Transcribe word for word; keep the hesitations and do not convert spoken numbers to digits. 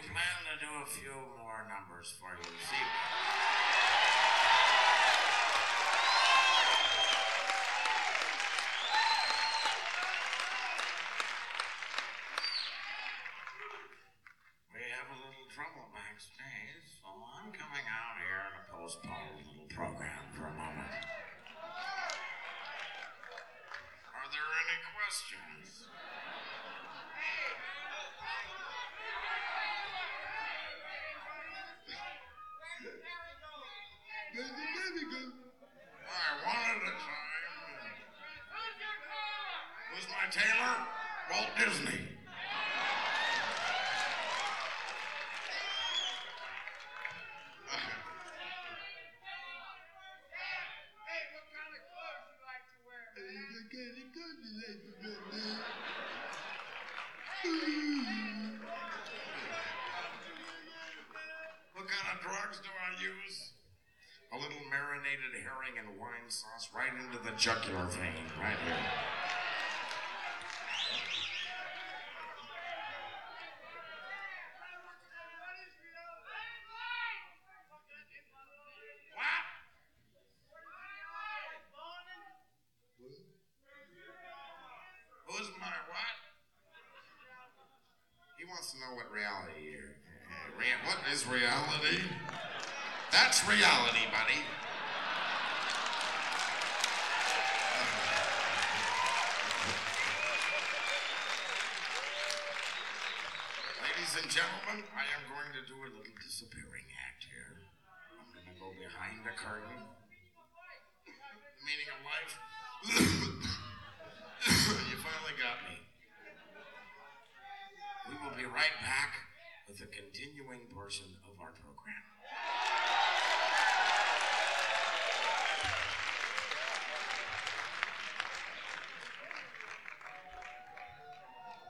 plan to do a few more numbers for you. See? We have a little trouble backstage, so I'm coming out here to postpone a little program for a moment. Are there any questions? Taylor, Walt Disney. Hey, what kind of clothes you like to wear, What kind of drugs do I use? A little marinated herring and wine sauce right into the jugular vein, right here. Who's my what? He wants to know what reality is. Uh, rea- what is reality? That's reality, buddy. Ladies and gentlemen, I am going to do a little disappearing act here. I'm going to go behind the curtain. The meaning of life. You finally got me. We will be right back with the continuing portion of our program.